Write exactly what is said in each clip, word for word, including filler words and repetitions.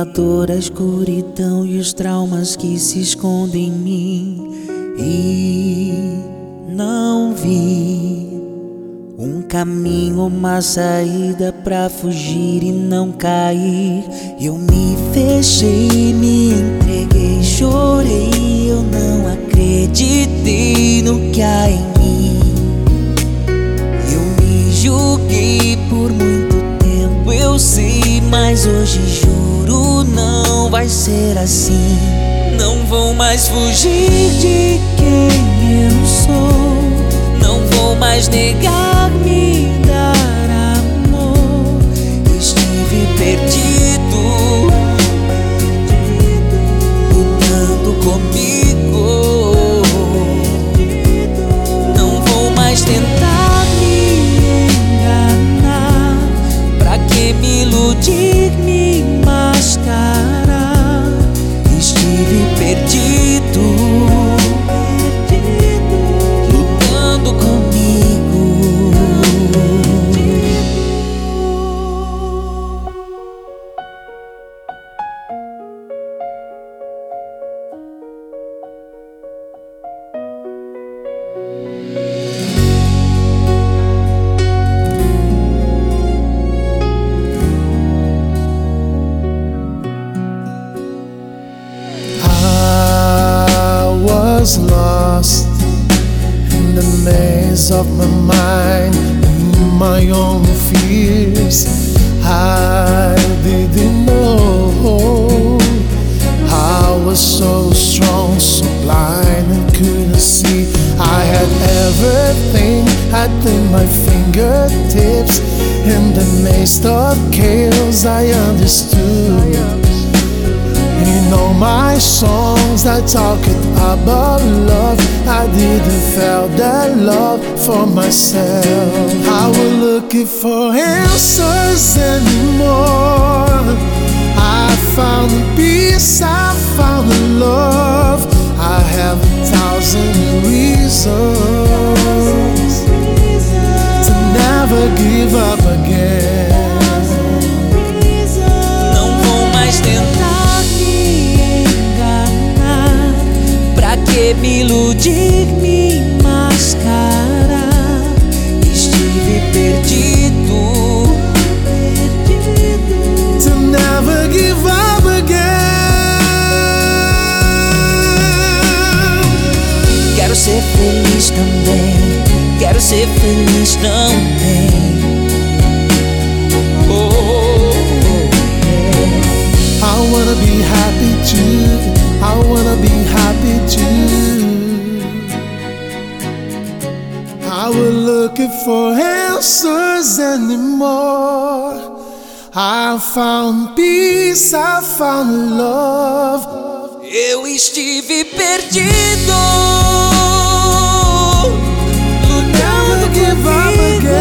dor, a escuridão e os traumas que se escondem em mim. E não vi um caminho, uma saída pra fugir e não cair. Eu me fechei, me entreguei, chorei, eu não acreditei no que há em mim. Eu me julguei por muito tempo, eu sei, mas hoje juro não vai ser assim. Não vou mais fugir de quem eu sou, não vou mais negar-me dar amor. Estive perdido, lutando comigo. Não vou mais tentar me enganar, pra que me iludir, me mascarar. Estive perdido, lutando comigo. Was lost in the maze of my mind, in my own fears. I didn't know I was so strong, so blind and couldn't see. I had everything at my fingertips. In the midst of chaos I understood. In all my songs I talk about love, I didn't feel that love for myself. I was looking for answers anymore. I found peace, I found love. I have a thousand reasons to never give up again. Não vou mais tentar me enganar, pra que me iludir, me mascarar. Estive perdido, perdido, to never give up again. Quero ser feliz também, quero ser feliz também. Oh, yeah. I wanna be happy too, I wanna be happy too. I was looking for answers anymore. I found peace, I found love. Eu estive perdido, lutando comigo.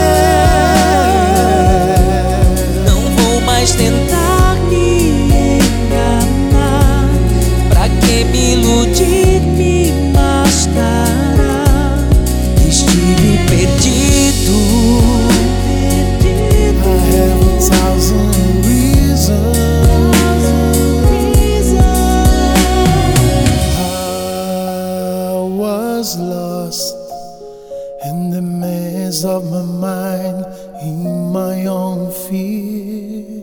Não vou mais tentar me enganar, pra que me iludir, me mascarar. Estive perdido, perdido. I have a thousand reasons. I was lost in the maze of my mind, in my own fear.